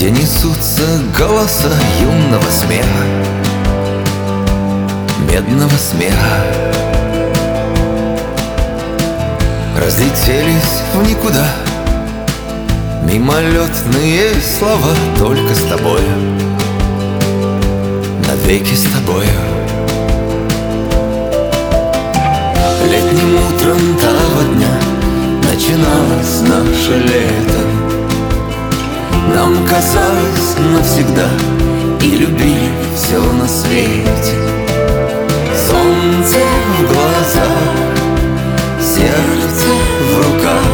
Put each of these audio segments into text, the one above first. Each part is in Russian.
где несутся голоса юного смеха, медного смеха. Разлетелись в никуда мимолетные слова, только с тобою, навеки с тобою. Летним утром того дня начиналось наше лето. Нам казалось навсегда, и любили все на свете. Солнце в глазах, сердце в руках,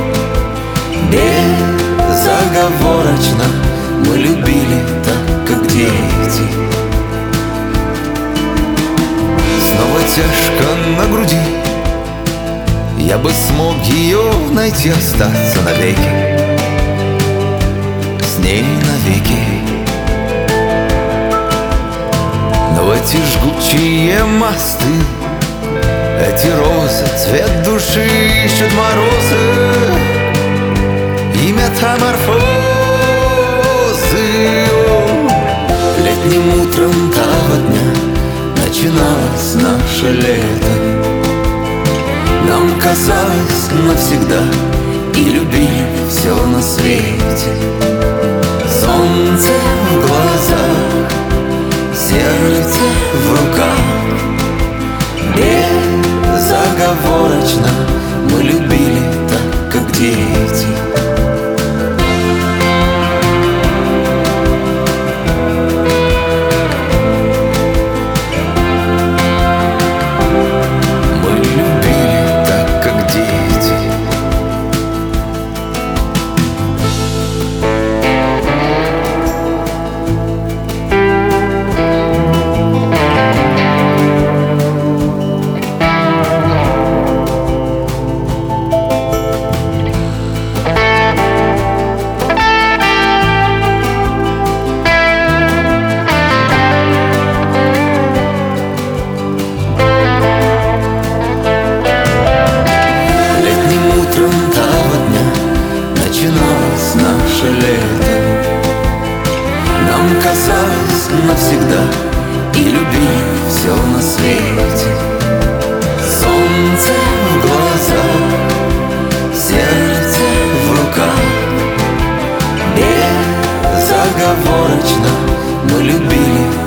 безоговорочно мы любили так, как дети. Снова тяжко на груди, я бы смог ее найти, остаться навеки, с ней навеки. Но эти жгучие мосты, эти розы, цвет души ищут морозы и метаморфозы. Летним утром того дня начиналось наше лето. Нам казалось навсегда, и любили все на свете. Солнце в глазах, сердце в руках, безоговорочно мы любили так, как дети. Наше лето нам казалось навсегда, и любили все на свете. Солнце в глазах, сердце в руках, безоговорочно мы любили